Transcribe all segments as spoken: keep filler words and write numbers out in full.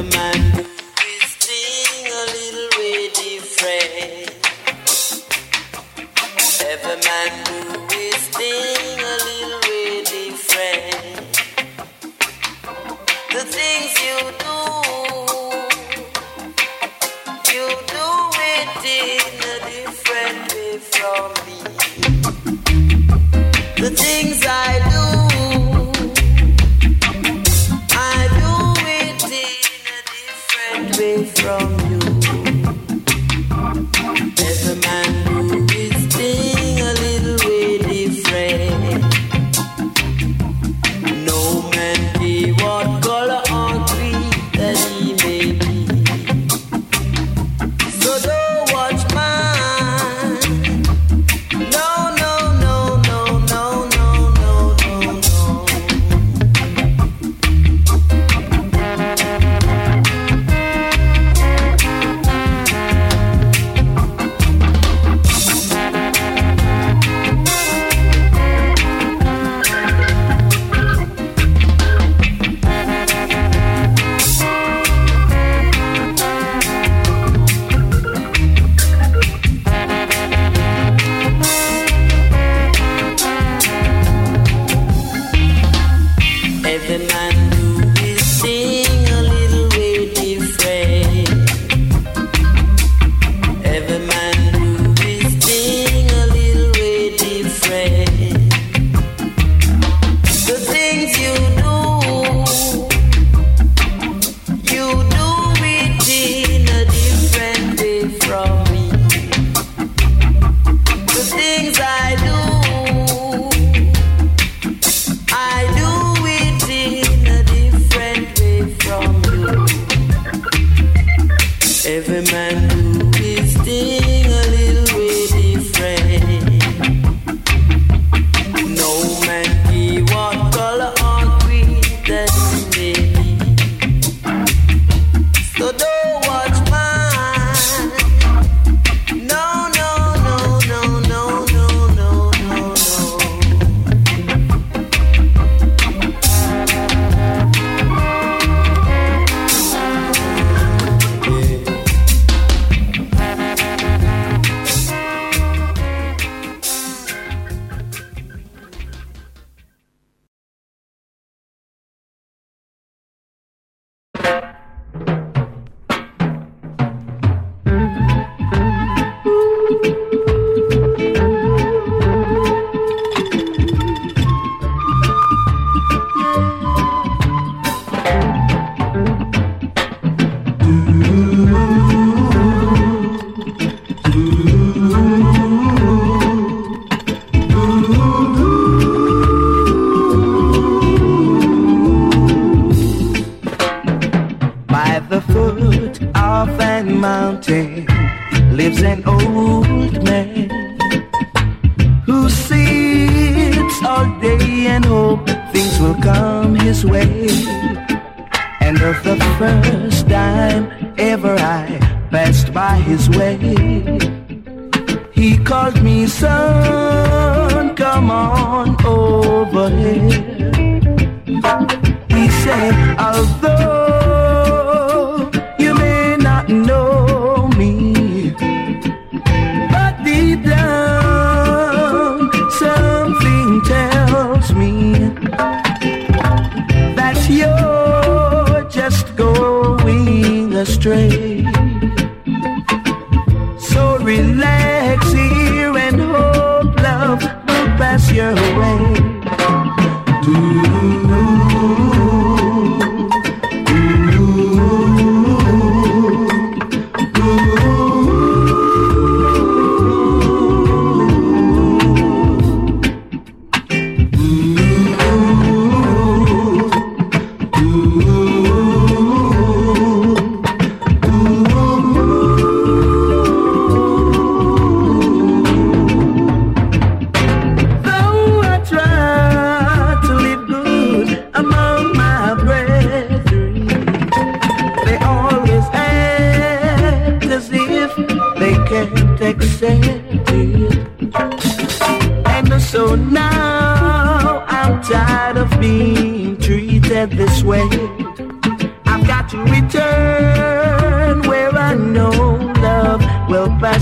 This way, I've got to return.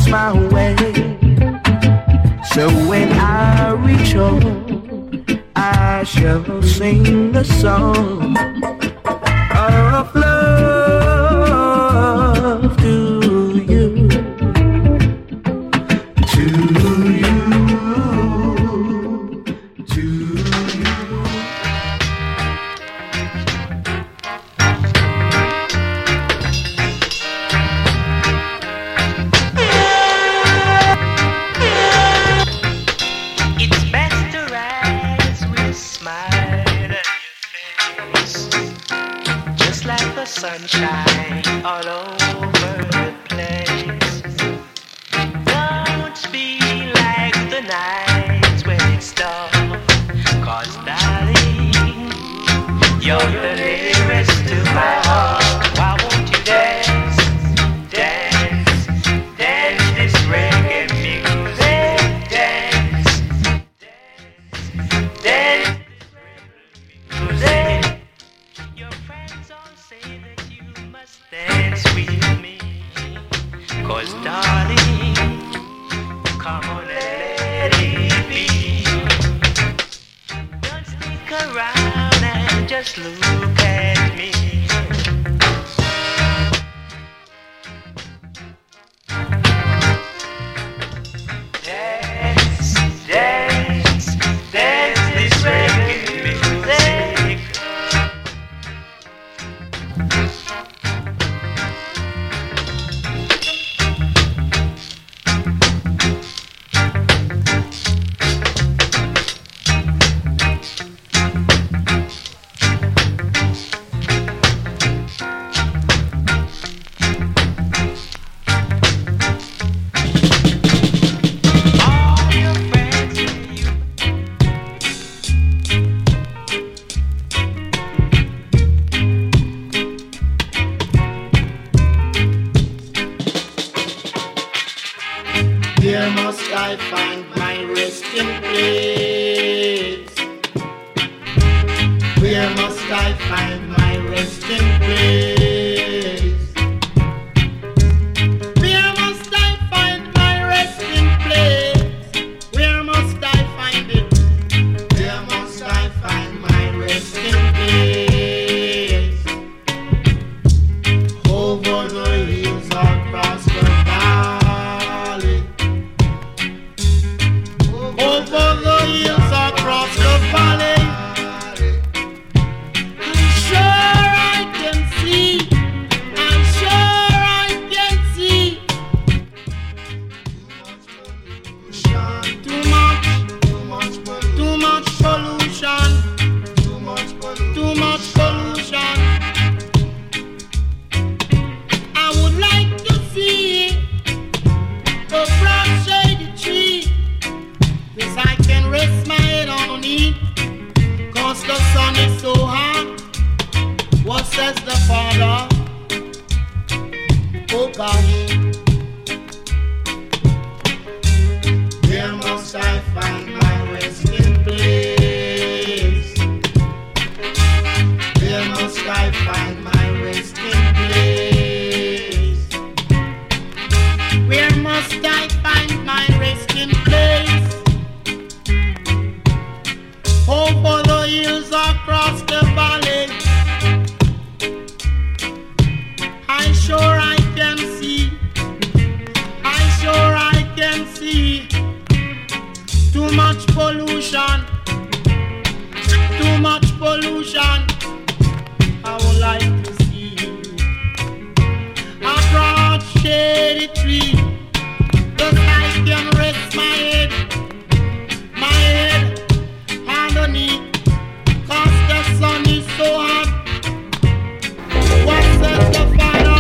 comes my way. So when I reach home, I shall sing a song of love to you, to you, to you. It's best to rise with a smile on your face, just like the sunshine all over the place. Don't be like the nights when it's dark, 'cause darling, you're the nearest to my heart. Why won't you dance, dance, dance this reggae music, dance, dance this reggae music. Your friends all say that you must dance with me, 'cause darling, come on and let it be. Don't stick around and just look at me. Dance, dance, dance this reggae music. All your friends say you Here must I find my resting place. Where must I find my resting place? Where must I find my resting place? Where must I find it? Where must I find my resting place? Over the hills across the valley. Over the hills across the valley. I'm sure I can see. I'm sure I can see. Too much, too much, too much pollution. Too much pollution. Too much pollution. I would like to see the broad shady tree. Yes, I can rest my head on it, 'cause the sun is so hot. What says the Father? Oh gosh. Where must I find my resting place? Where must I find my resting place? Where must I find my resting place? Over the hills across the valley. I sure I can see. I sure I can see. Too much pollution. Too much pollution. I would like to see a broad shady tree, that I can rest my head, my head underneath, 'cause the sun is so hot. What says the Father?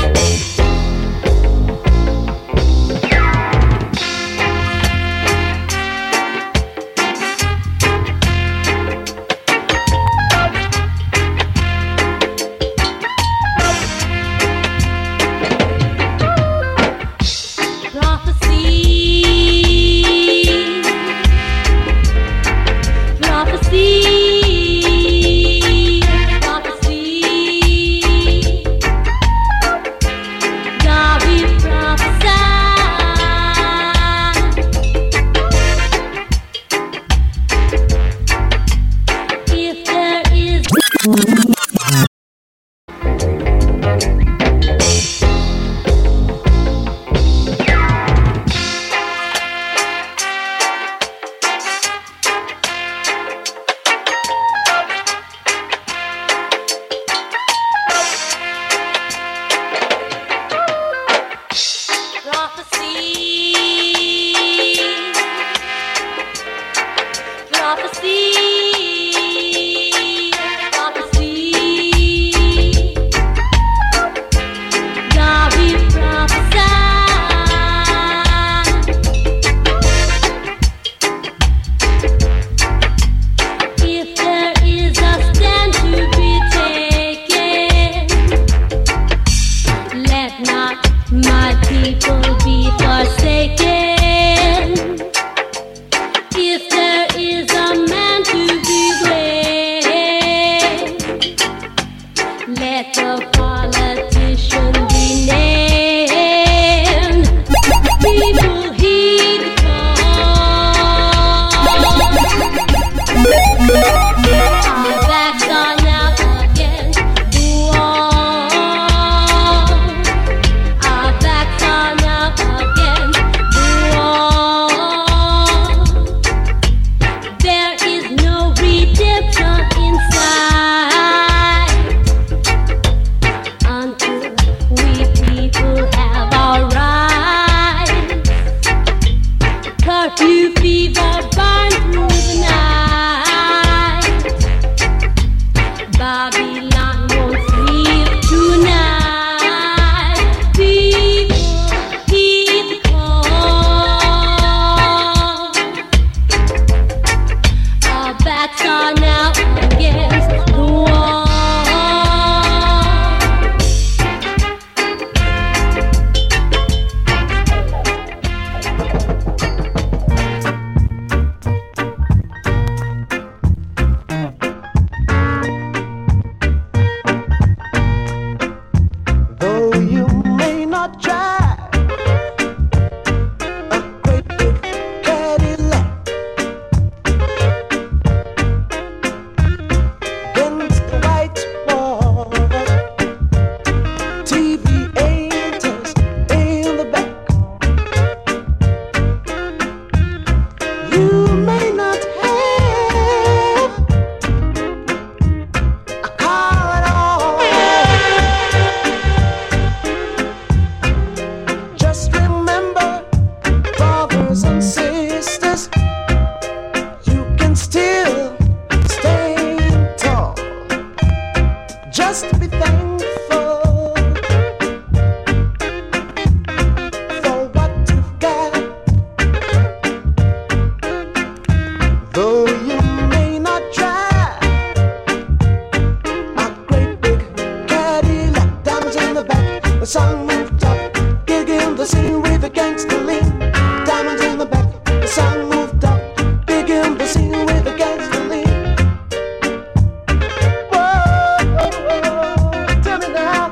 The sun moved up, digging the scene with a gangster lean. Diamonds in the back. The sun moved up, digging the scene with a gangster lean. Whoa, tell me now.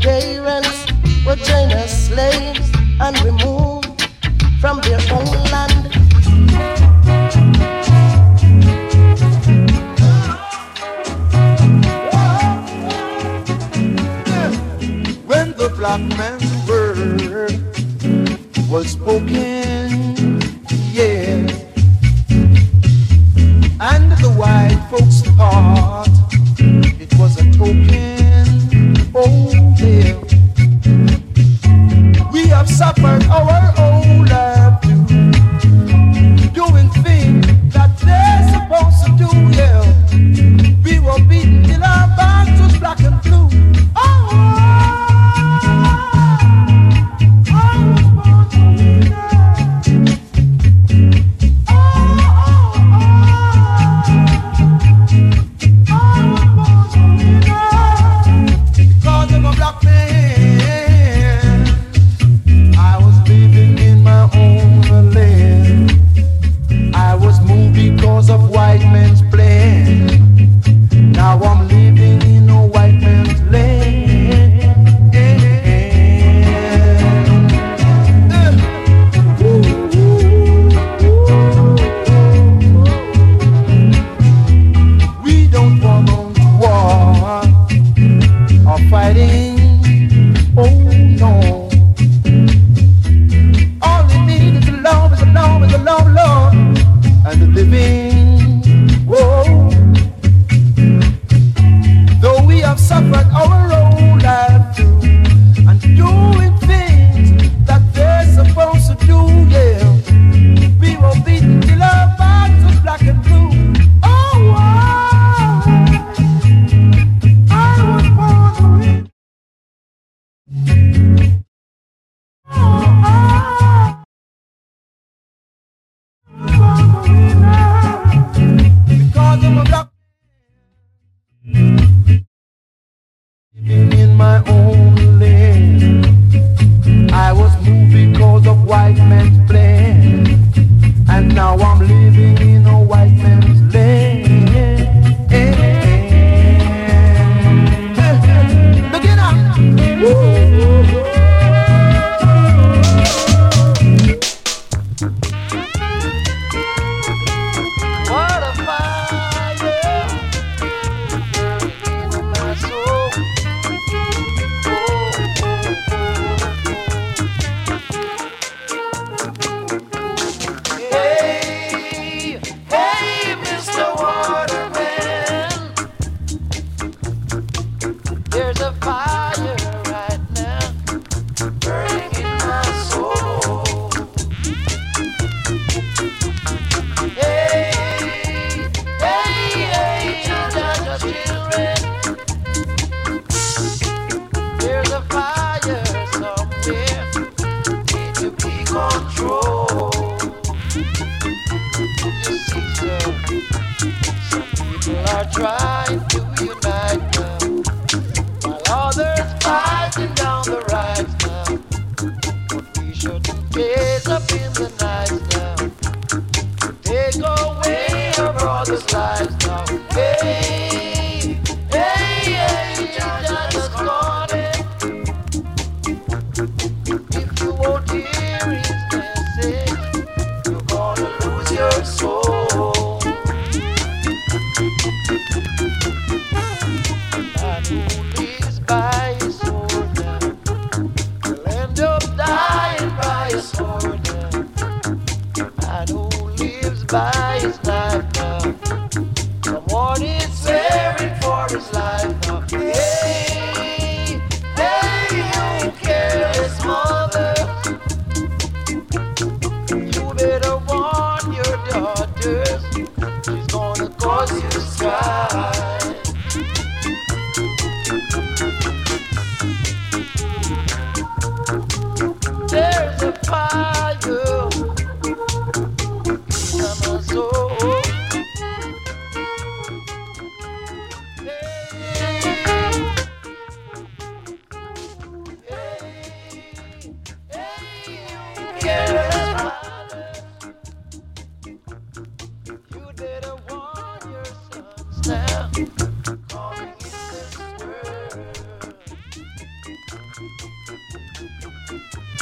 parents were trained as slaves and removed from their own land. When the black man's word was spoken, yeah, and the white folks thought it was a token, oh yeah, we have suffered our own life too, doing things that they're supposed to do, yeah. We were beaten till our backs was black and blue. Oh, I was born to be there. Oh, oh, oh, I was born to be there. Because I'm a black man, I was living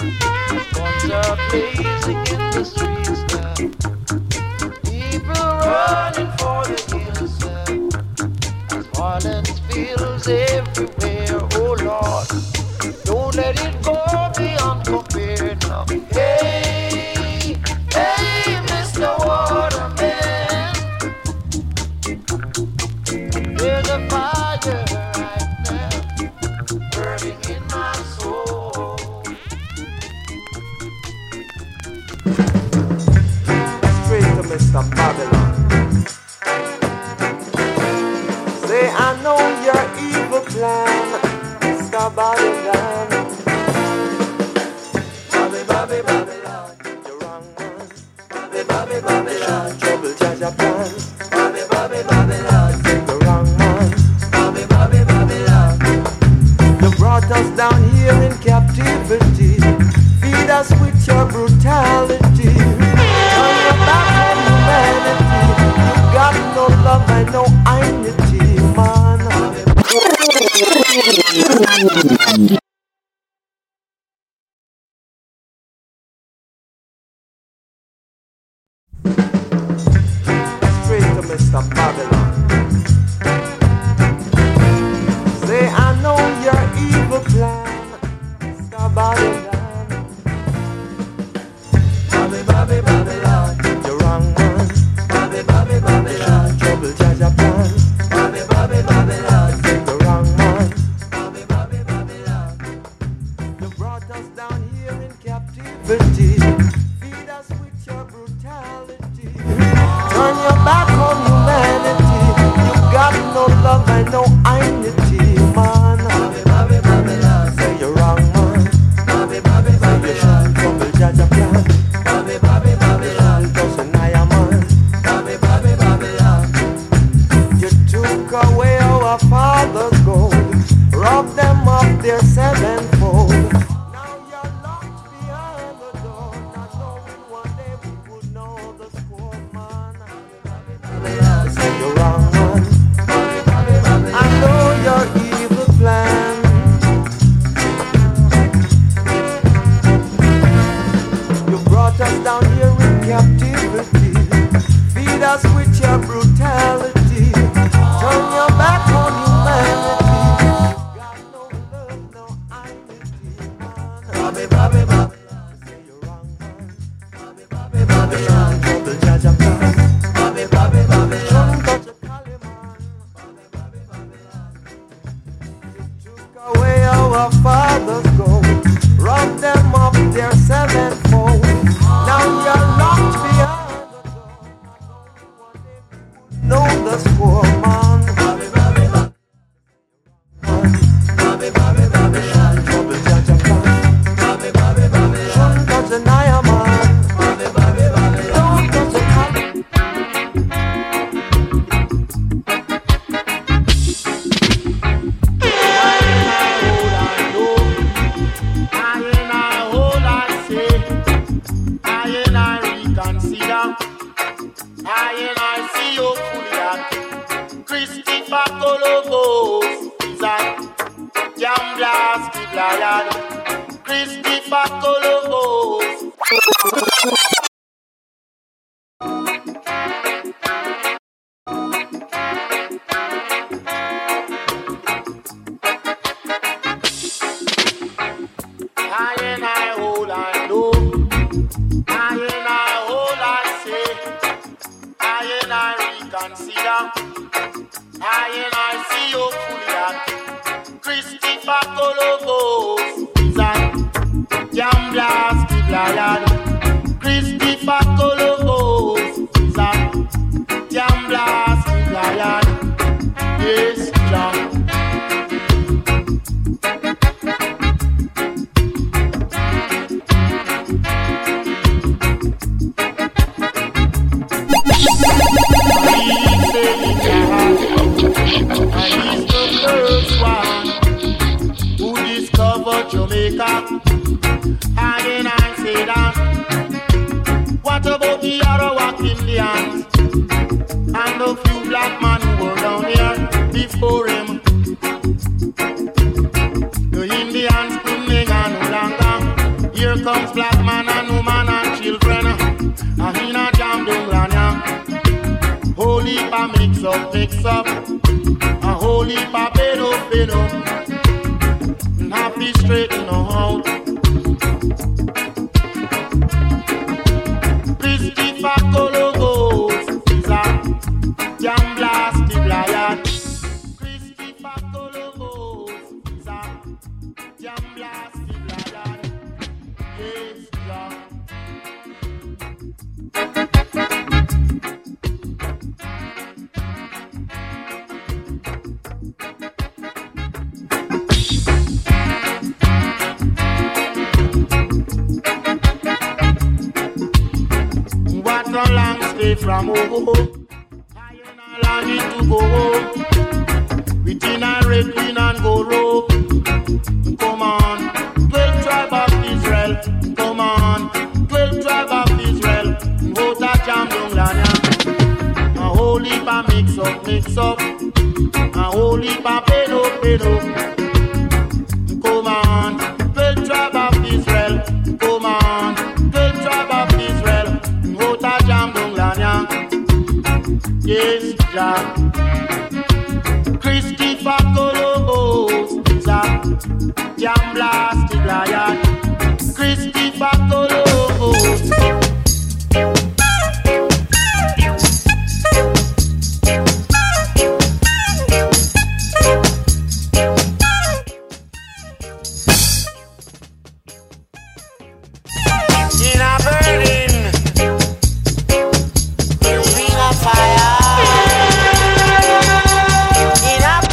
Guns are blazing in the streets now. People running for the hills now. As violence fills everywhere, oh Lord, don't let it go beyond compare now. Hey, hey, Mister Waterman, there's a fire right now burning in my soul. Straight to Mister Babylon. Say, I know your evil plan, Mister Babylon. Bobby, Bobby, Babylon, you're wrong one. Bobby, Bobby, Babylon, trouble judge your plan. Bobby, Bobby, Babylon, you're the wrong one. Bobby, Bobby, Babylon, you brought us down here in captivity. Feed us with your brutality. Turn your back on humanity. You got no love and no unity, man. Straight to Mister Babylon. Say, I know your evil plan, Mister Babylon. Bobby, Bobby, Babylon, you're wrong one. Bobby, Bobby, Babylon, trouble judge your plan. Bobby, Bobby, Babylon, you're the wrong man. Bobby, Bobby, Babylon, you brought us down here in captivity. Feed us with your brutality. Turn your back on humanity. You got no love and no unity, man. Bobby, Bobby, Babylon, say you're wrong, man. Bobby, Bobby, Babylon, trouble judge your plan. Bobby, Bobby, Babylon, doesn't I am man. Bobby, Bobby, Babylon, you took away our father's gold, robbed them of their sevenfold. Now you're locked behind the door, not knowing one day we would know the score, man. Bobby, Babylon, say you're wrong, man. Bobby, Bobby, Babylon, I know your evil plan. You brought us down here in captivity. Feed us with your brutality. Turn your back on humanity. You got no love, no identity, man. Bobby, Bobby, Babylon, say you're wrong, man. Bobby, Bobby, Babylon, trouble judge your plan. Bobby, Bobby, Babylon, touch a collie, man. Bobby, Bobby, Babylon, you took away our father's gold, robbed them of their sevenfold. Now you're locked behind the door. One day we would know the score, man. Bobby, Bobby, Babylon, Bobby, Bobby, Babylon, trouble judge your plan. Bobby, Bobby, Babylon, shouldn't touch an eye, man. Bobby, Bobby, Babylon, don't touch a collie. I and I see you fully at Christopher Colobos is at Jam Blasted Lion. Christopher Colobos. I and I hold I know. I and I hold I say. I and I reconsider. I and I see you fully at Christopher Colobos is at Jam Blasted Lion. Christopher Colobos is at Jam Blasted Lion. Yes, Jam. He's the first one who discovered Jamaica. And then I say that, what about the Arawak Indians and the few black men who were down here before him? The Indians couldn't make no longer. Here Here comes black man and woman and children. And in a jam down lanya. Whole heap a mix up, mix up. A whole heap a bed up, bed up. And happy straighten out. Christopher Columbus is a jam blasted lion. Christopher Columbus is a jam blasted lion. Yes, Lord. What a long stay from home. I ain't longing to go home. Between a red queen and go rope. Come on, twelve tribe of Israel. Come on, twelve tribe of Israel. What a jam down lanya. A whole heap a mix up, mix up. A whole heap a pedo, pedo. Come on, twelve tribe of Israel. Come on, twelve tribe of Israel. What a jam down lanya. Yes, Jah. Christopher Columbus is a jam blasted lion. Christopher Columbus. In a burning ring of fire. In a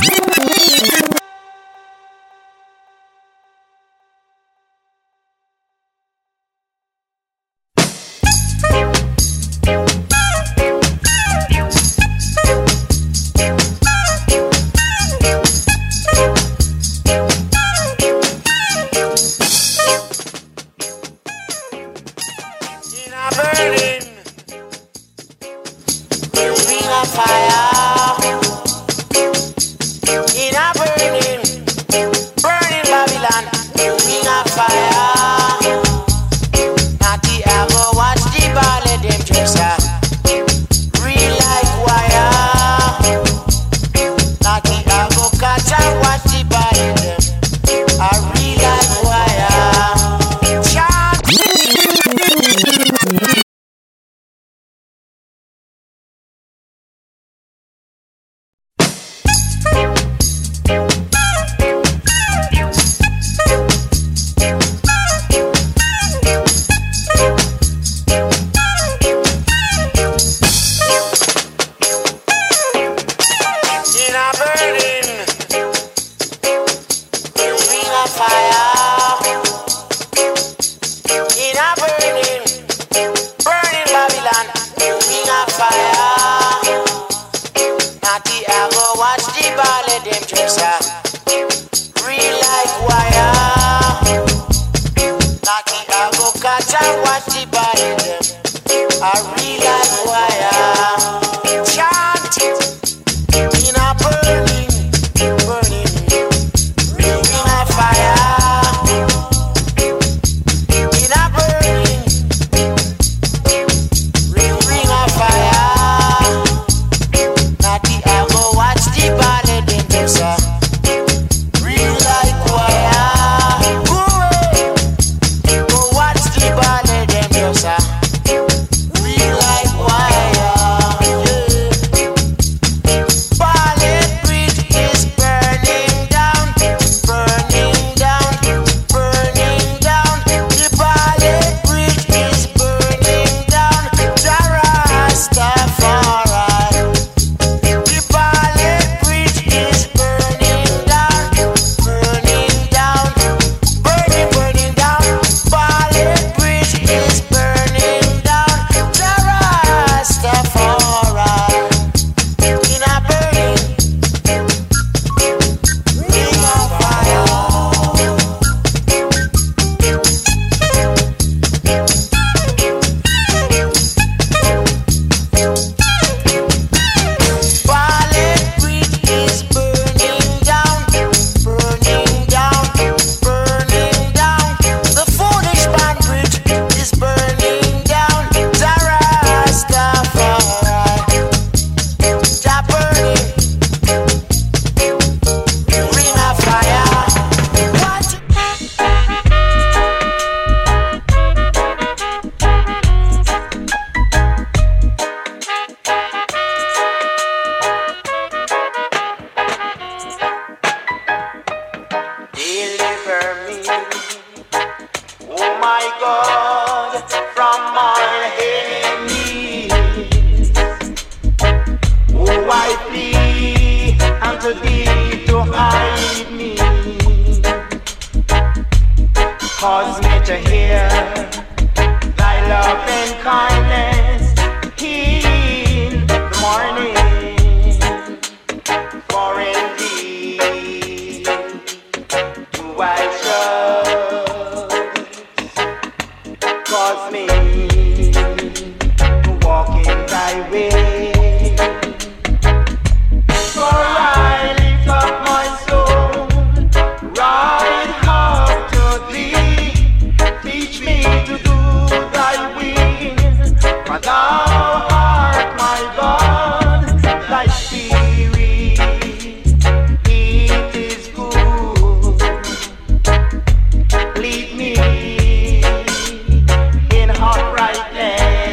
in a burning ring of fire. In a burning, burning Babylon, ring of fire. Natty I go watch the ball of them dresser, real like wire. Natty I go catch and watch the ball of them, I real like wire. Chant. In a burning ring of fire. In a burning, burning Babylon, ring of fire. Natty I go watch the ball of them dresser, real like wire. Natty I go catch and watch the ball of them, I real like wire. Chant it. In a burning, burning ring of fire. cause me to hear thy love and kindness in the morning. For indeed do I trust, cause me to walk in thy way. For I lift up my soul right up to thee. Teach me to do thy will, for thou art my God. Thy spirit, it is good. Lead me in uprightness.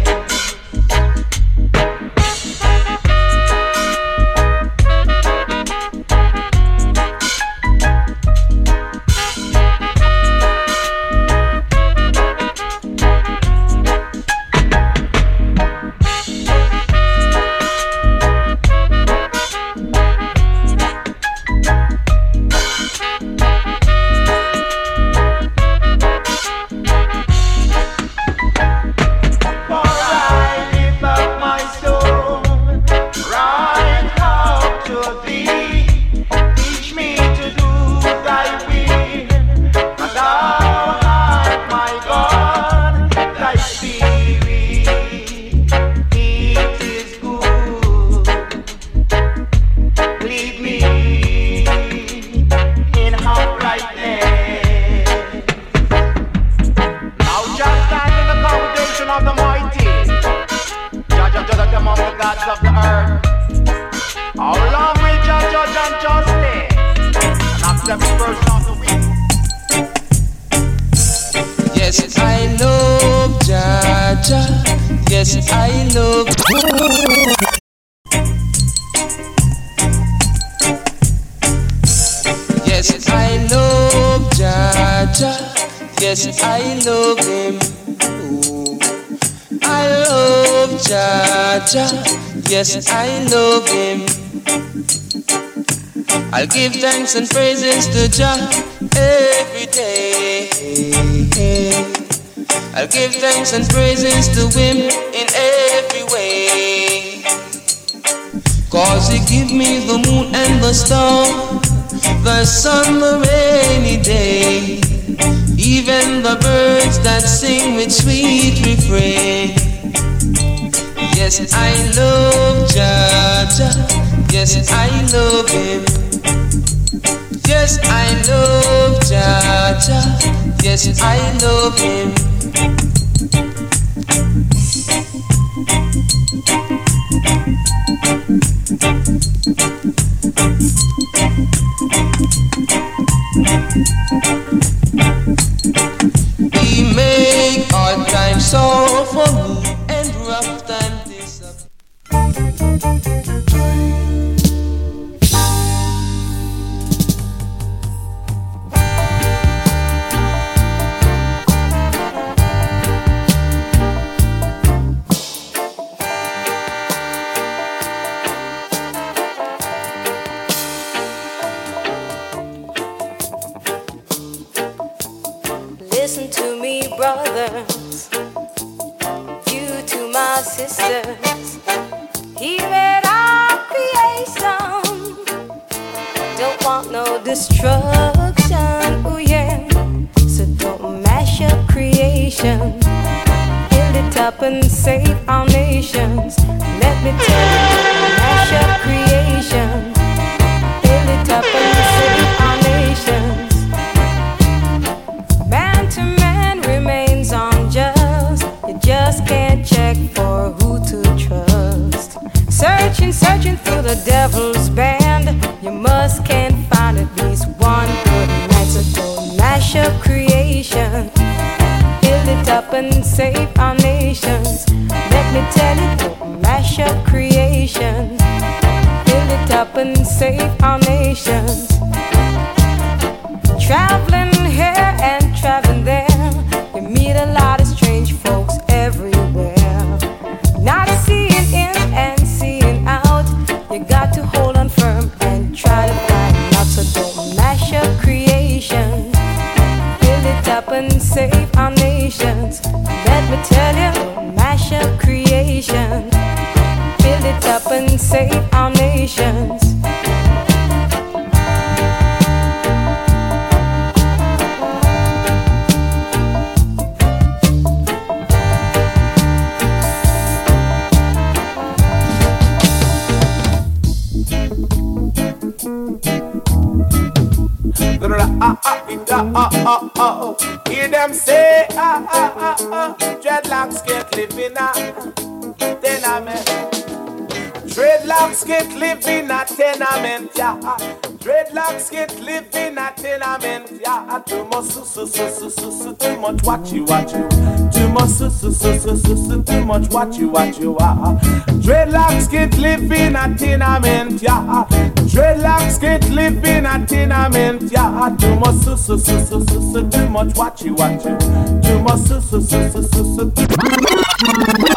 Yes, I love him. I'll give thanks and praises to Jah every day. I'll give thanks and praises to him in every way. Cause he give me the moon and the star, the sun, the rainy day, even the birds that sing with sweet refrain. Yes, I love Jah Jah. Yes, I love him. Yes, I love Jah Jah. Yes, I love him. He make hard times so for me and rough times. Listen to me, brothers, you to my sisters. He made our creation, don't want no destruction, oh yeah. So don't mash up creation, build it up and save our nations. Let me tell you, don't mash up creation, build it up and save our nations. Man to man remains unjust, you just can't check for who to trust. Searching, searching through the devil's band, you must can't find at least one good man. So don't mash up creation, build it up and save our nations. Let me tell you, don't mash up creation, build it up and save our nations. Traveling here and traveling there, you meet a lot of strange folks everywhere. Not seeing in and seeing out, you got to hold on firm and try to find out. So don't mash up creation, build it up and save our nations. Let me tell you, mash up creation. Build it up and save our nations. Ah, ah, ah, ah, ah, ah. Hear them say, ah, ah, ah, ah. Dreadlocks can't live in a tenement. Dreadlocks can't live in a tenement, yeah. Dreadlocks can't live in a tenement, yeah. Too much, so, so, so, so, so, so, too much watchy, watchy. Too much, so, so, so, so, so, so, too much watchy, watchy, ah. Dreadlocks can't live in a tenement, yeah. Dreadlocks can't live in a tenement, yeah. Too much, so, so, so, so, so, so, too much watchy, watchy. Too much, so, so, so, so, so, so, too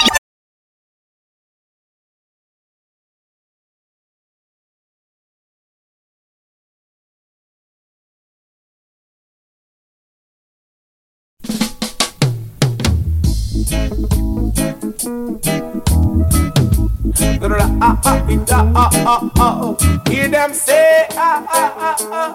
Ah, ah, ah, ah, ah, ah. Hear them say, ah, ah, ah, ah.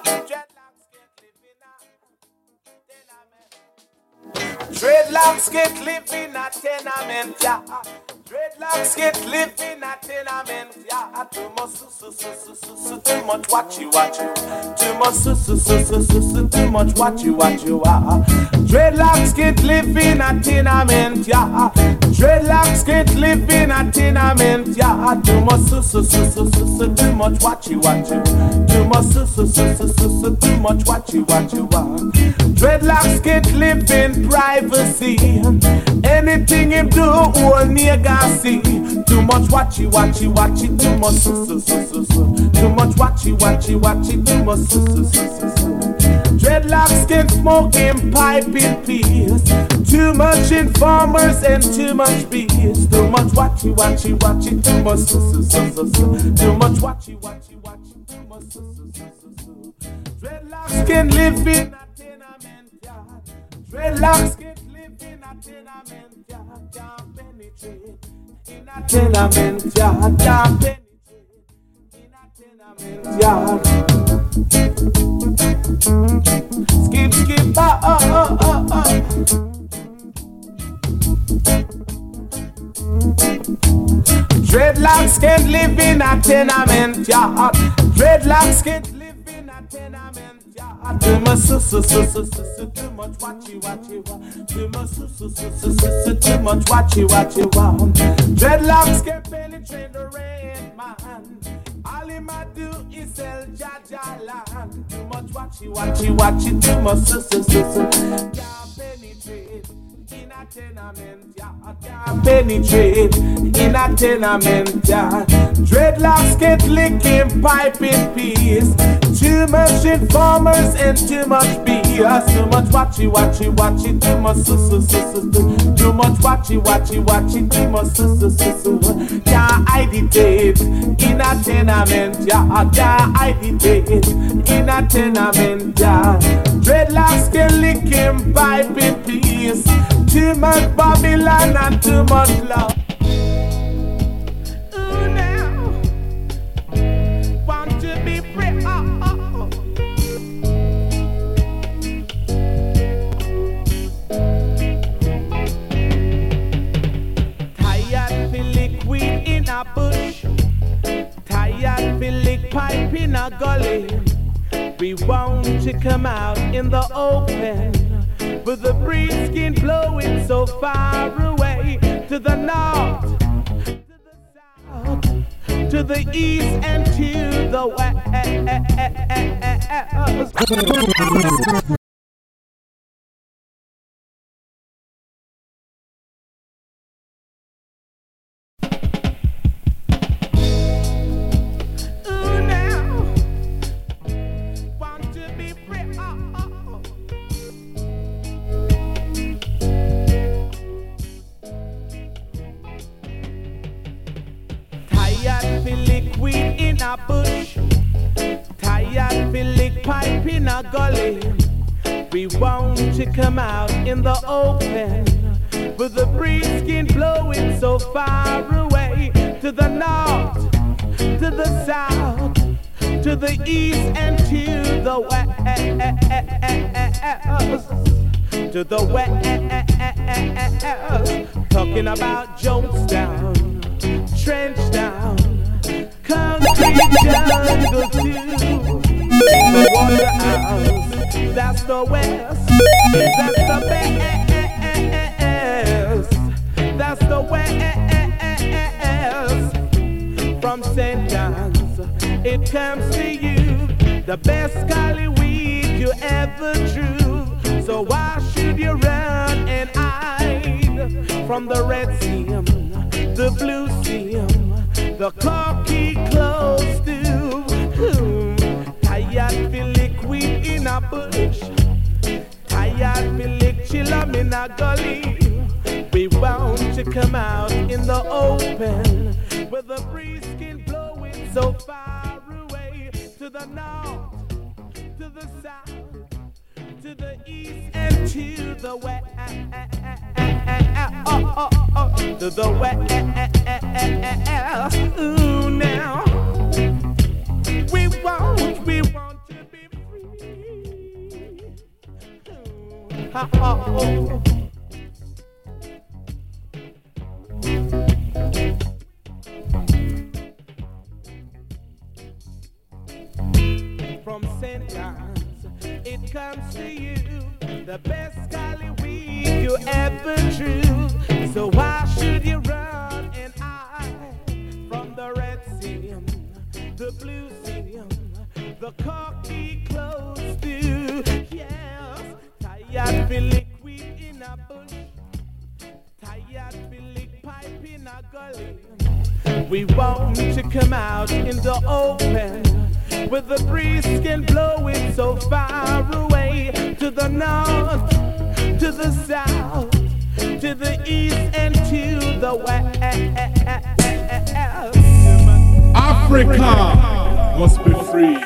Dreadlocks can't live in a tenement, yeah. Dreadlocks can't live in a tenement, yeah. Too much, so, so, so, so, so, so, too much watchy, watchy. Too much, so, so, so, so, so, so, too much watchy, watchy, ah. Dreadlocks can't live in a tenement, yeah. Dreadlocks can't live in a tenement, yeah. Too much, so, so, so, so, so, so, too much watchy, watchy. Too much, so, so, so, so, so, so, too much watchy, watchy, ah. Dreadlocks can't live in privacy. Anything him do, all nigga see. Too much watchy, watchy, watchy, too much, so, so, so, so, so. Too much watchy, watchy, watchy, too much, so, so, so, so, so. Dreadlocks can smoke in pipe in peace. Too much informers and too much bees. Too much watchy, watchy, watchy, too much, so, so, so, so, so. Too much watchy, watchy, watchy, too much, so, so, so, so, so. Dreadlocks can live in a tenement yard. Dreadlocks can live in a tenement yard. Can't penetrate in a tenement yard. Can't penetrate in a tenement yard. Skip, skip, ah, ah, ah, ah, ah. Dreadlocks can't live in a tenement yard. Dreadlocks can't live in a tenement yard. Too much, so, so, so, so, so, so, too much watchy, watchy, watch. Too much, so, so, so, so, so, so, too much watchy, watchy, watch. Dreadlocks can't penetrate the rain, man. All him a do is sell Jaja land. Too much watchy, watchy, watchy, too much, so, so, so, so. Can't penetrate in a tenement, yeah. Can't penetrate in a tenement, yeah. Dreadlocks can't lick him pipe in peace. Too much informers and too much B S. Too much watchy, watchy, watchy, too much, so, so, so, so, so. Too much watchy, watchy, watchy, too much, so, so, so, so. Can't agitate in a tenement, yeah. Can't agitate in a tenement, yeah. Dreadlocks can lick him pipe in peace. Too much Babylon and too much love. Ooh, now, want to be free. Oh, oh, oh. Tired to lick weed in a bush. Tired to lick pipe in a gully. We want to come out in the open. But the breeze can blow it so far away. To the north, to the south, to the east and to the west. Bush, tired to lick pipe in a gully. We want to come out in the open with the breeze skin blowing so far away, to the north, to the south, to the east and to the west, to the west. Talking about Jonestown, Trenchtown, concrete jungle too. The Waterhouse, that's the west, that's the best, that's the west. From Saint John's, it comes to you, the best collie weed you ever drew. So why should you run and hide from the red seam, the blue seam, the khaki clothes too? Tired feel liquid in a bush, tired feel lick chillum in a gully. We want to come out in the open with the breeze skin blowing so far away, to the north, to the south, to the east and to the west, oh, oh, oh, to the west. Ooh, now we want, we want to be free. Ooh, oh, oh. From Saint John's, it comes to you, the best golly weed you ever drew. So why should you run and hide from the red seam, the blue seam, the khaki clothes too? Yes, tired feel liquid in a bush, tired feel lick pipe in a gully. We want to come out in the open with the breeze skin blowing so far away, to the north, to the south, to the east and to the west. Africa must be free.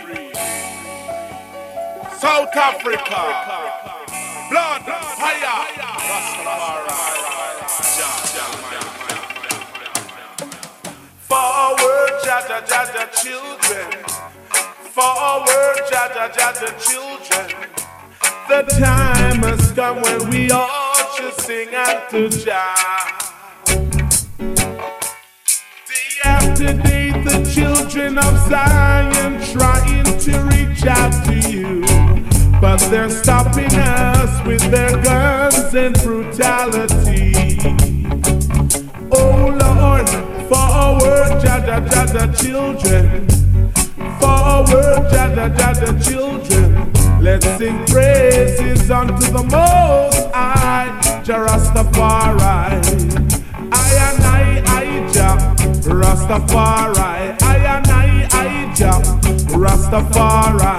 South Africa, blood, fire, Rastafari. Forward, Jaja, Jaja, children. Forward, Jaja, Jaja, children. The time has come when we all should sing unto Jah. Day after day, the children of Zion trying to reach out to you, but they're stopping us with their guns and brutality. Oh Lord, forward, Jaja, Jaja, children. Forward, Jaja, Jaja, children. Let's sing praises unto the Most High, Jah Rastafari. I and I, I, Jah Rastafari. I and I, I, Jah Rastafari.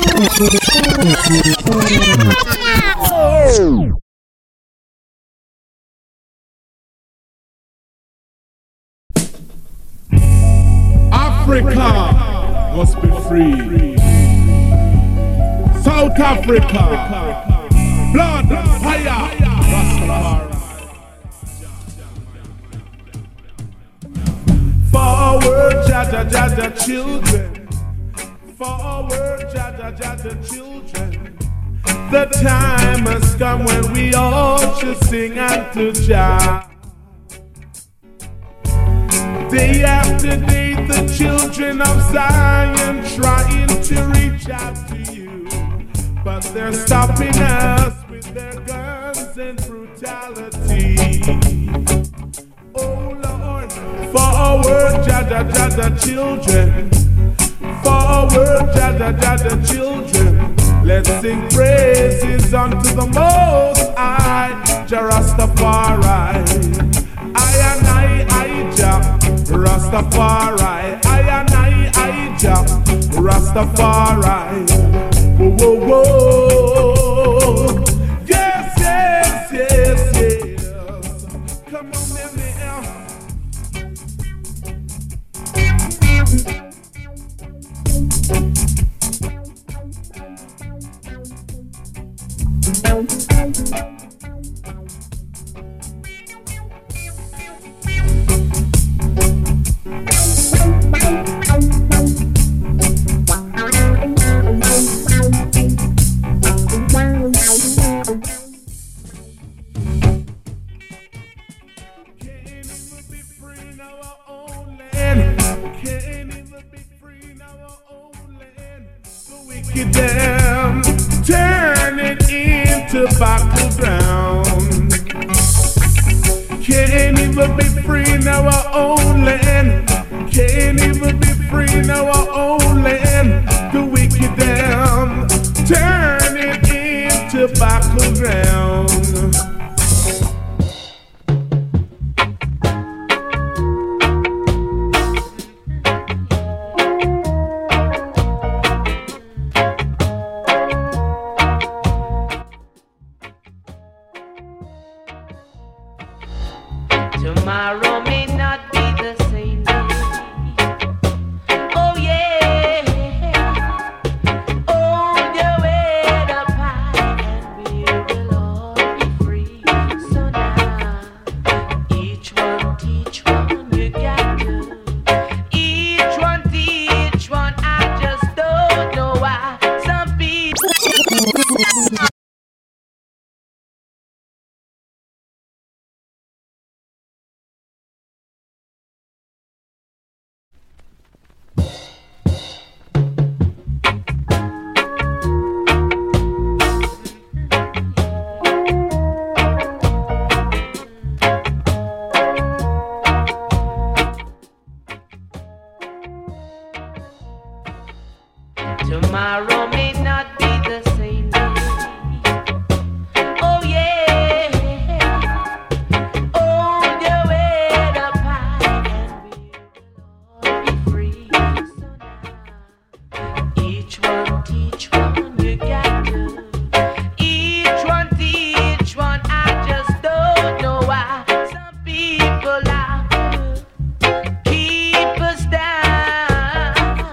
Africa must be free. South Africa, blood, fire, Rastafari. Forward, Jaja, Jaja, children. Forward, Jaja, Jaja, children. The time has come when we all should sing unto Jah. Day after day, the children of Zion trying to reach out to you, but they're stopping us with their guns and brutality. Oh Lord, forward, Jaja, Jaja, children. Forward, Jaja, Jaja, children. Let's sing praises unto the Most High, Jah Rastafari. I and I, I, Jah Rastafari. I and I, I, Jah Rastafari. Whoa, whoa, whoa. Yes, yes, yes, yes. Come on, let me out. Tomorrow may not be the same day. Oh yeah, hold your head up high and we will all be free. So now, each one teach one, you got to. Each one teach one, I just don't know why some people. Tomorrow may not be the same day. Oh yeah, hold your head up high and we will all be free. So now, each one teach one, you got to. Each one teach one, I just don't know why some people like to keep us down.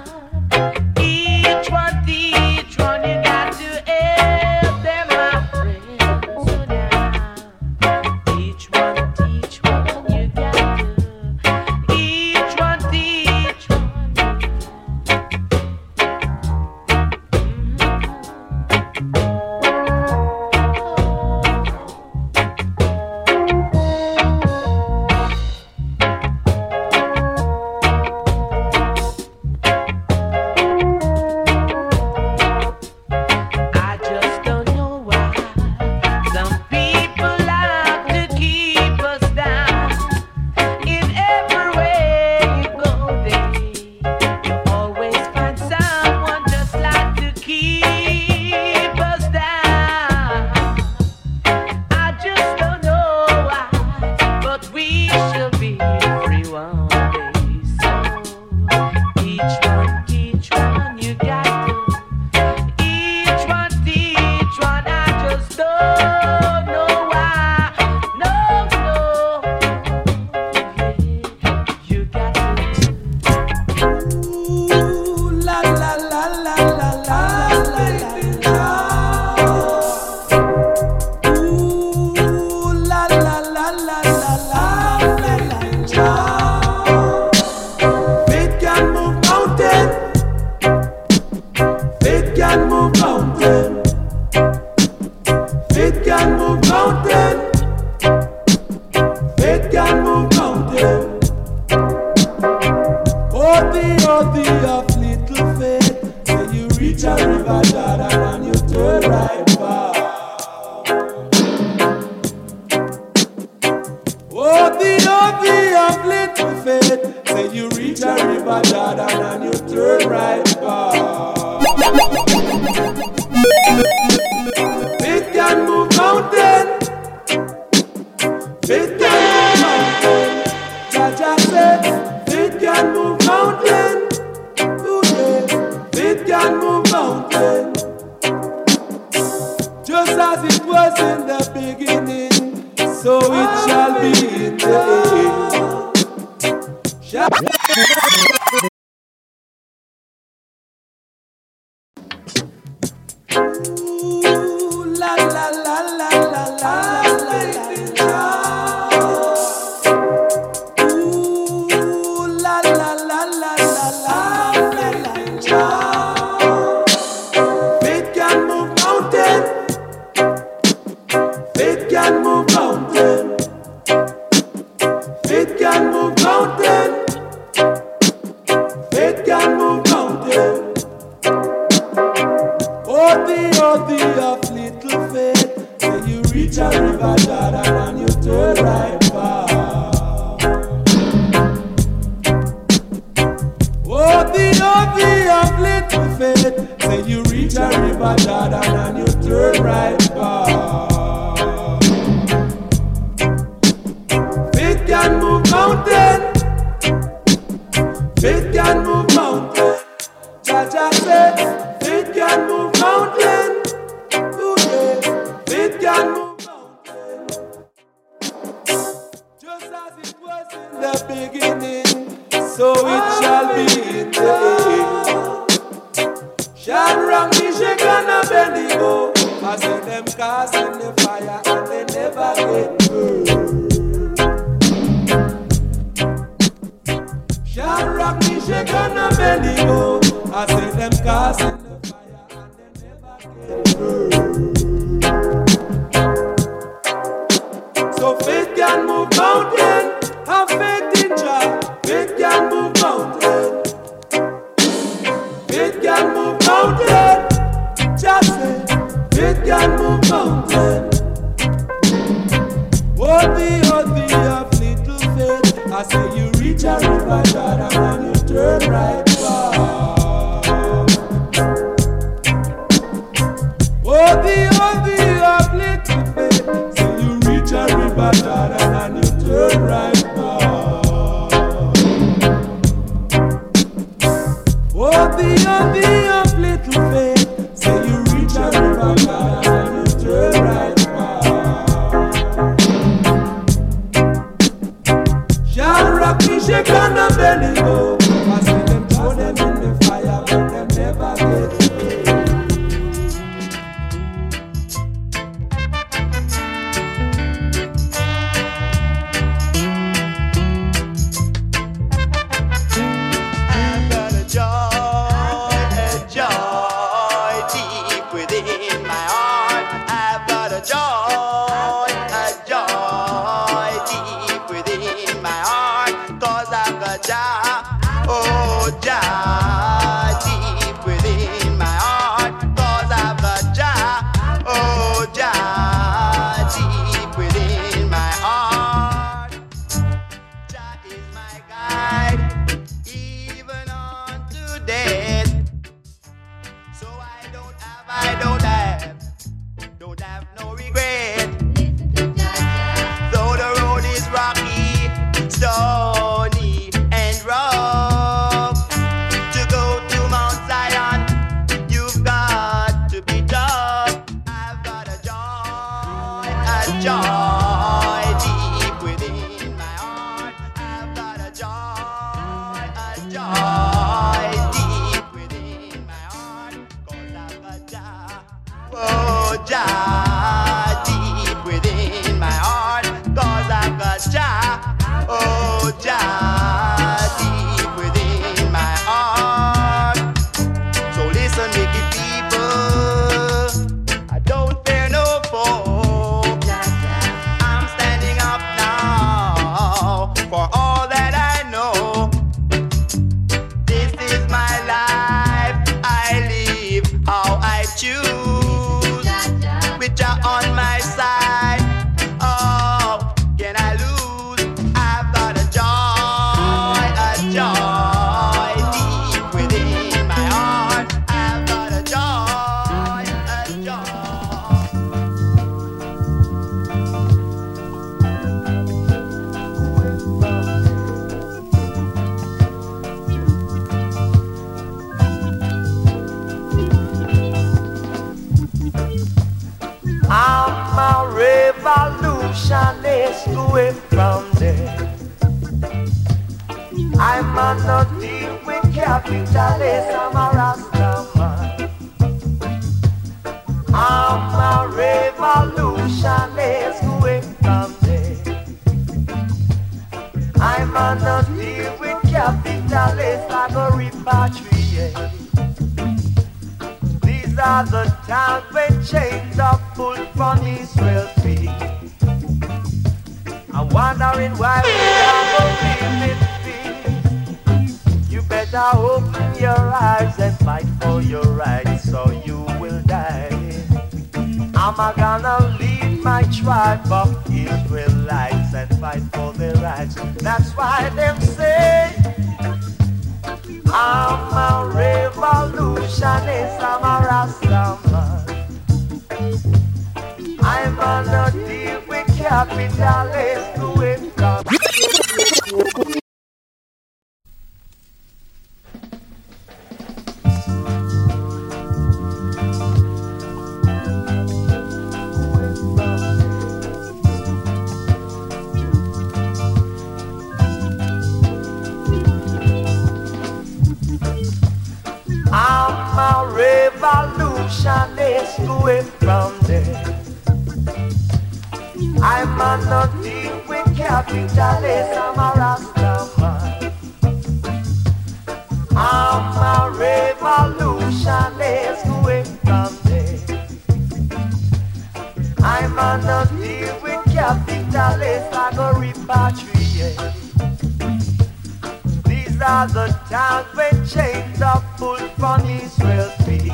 Each one teach one, you got to help them, my friend. So now, each one teach one, you got to. Each one teach one. I just don't know why some people like to keep us down. In everywhere you go, there you always find someone just like to keep us down. I just don't know why, but we shall be free one day. So each one teach one, you got to. Each one teach one, I just don't know why. No, no, yeah, you got to. Ooh, la la la la la la la la la. Ooh, la la la la la la la la. Faith can move mountain. Faith can move mountain. Faith can move mountain. Faith can move mountain. Oh, the, oh, the of little faith. When you reach a river, Jordan, and you turn right back. Oh, the, oh, the of little faith. Say you reach a river, Jordan, and you turn right back. Faith can move mountain. Faith can move mountain. Jaja said, faith can move mountain. Ooh, yeah. Faith can move mountain. Just as it was in the beginning, so it shall be in the end. Shall Ooh, la la la Say you reach a river Jordan and you turn right back. Oh, the ovi of little faith. Say you reach a river Jordan and you turn right back. Faith can move mountain. Faith can move mountain. Jaja said, faith can move mountain. Ooh yeah, faith can move mountain. Just as it was in the beginning, so it shall be in the end. Shadrach, Meshach, and Abednego, I see them cast in the fire and they never get burned. Shadrach, Meshach, and Abednego, I see them cast in the fire and they never get burned. So faith can move mountain, have faith in Jah. Faith can move mountain. Faith can move mountain. Just say, faith can move mountain. Oh, the oh, the of little faith. I say you reach a river Jordan and you turn right back. Oh, the oh, the of little faith. Say you reach a river Jordan and you turn right back. Oh, the oh, the of little faith. Say you reach a river Jordan and you turn right back. Shadrach, Meshach, and Abednego, I see them throw them in the fire, but them never get I've got a joy, a joy deep within my heart. I've got a joy, a joy deep within my heart. Cause I've got Jah, oh Jah, deep within my heart. Cause I've got Jah, oh Jah, deep within my heart. Jah is my guide, even unto death. So I don't have, I don't have, don't have no regret. Though the road is rocky, stony, and rough, to go to Mount Zion, you've got to be tough. I've got a joy, a joy deep within my heart. I've got a joy, a joy deep within my heart. Cause I've got Jah, oh Jah, deep within my heart. Cause I've got Jah, oh Jah, deep within my heart. So listen, wicked people, I don't fear no foe. I'm standing up now for all that I know. This is my life, I live how I choose. With Jah on my side, oh, can I lose? I've got a joy, a joy deep within my heart. I've got a joy, a joy. I'm a revolutionist going from there. I'm a not deal with capitalists, I'm a Rastaman. I'm a revolutionist going from there. I'm a not deal with capitalists, I go repatriate. These are the times when chains are pulled from Israel's feet. I'm wondering why we are going in peace. You better open your eyes and fight for your rights, or you will die. I'm a gonna leave my tribe of Israelites and fight for their rights. That's why them say I'm a revolutionist, I'm a Rastaman. I'm gonna deal with capitalists who ain't come. I'm a revolutionist going from there. I'm a not deal with capitalists, I'm a Rastaman. I'm a revolutionist going from there. I'm a not deal with capitalists, I go repatriate. These are the times when chains are pulled from Israel's feet.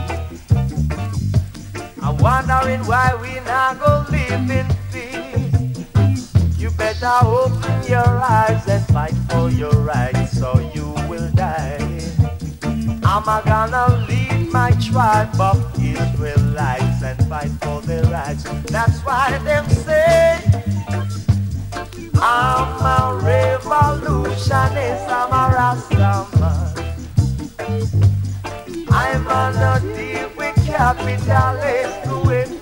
I'm wondering why we not go live in peace. You better open your eyes and fight for your rights, or you will die. I'm a gonna lead my tribe of Israelites and fight for their rights. That's why them say I'm a revolutionist, I'm a Rastaman. I'm gonna deal with capitalists who ain't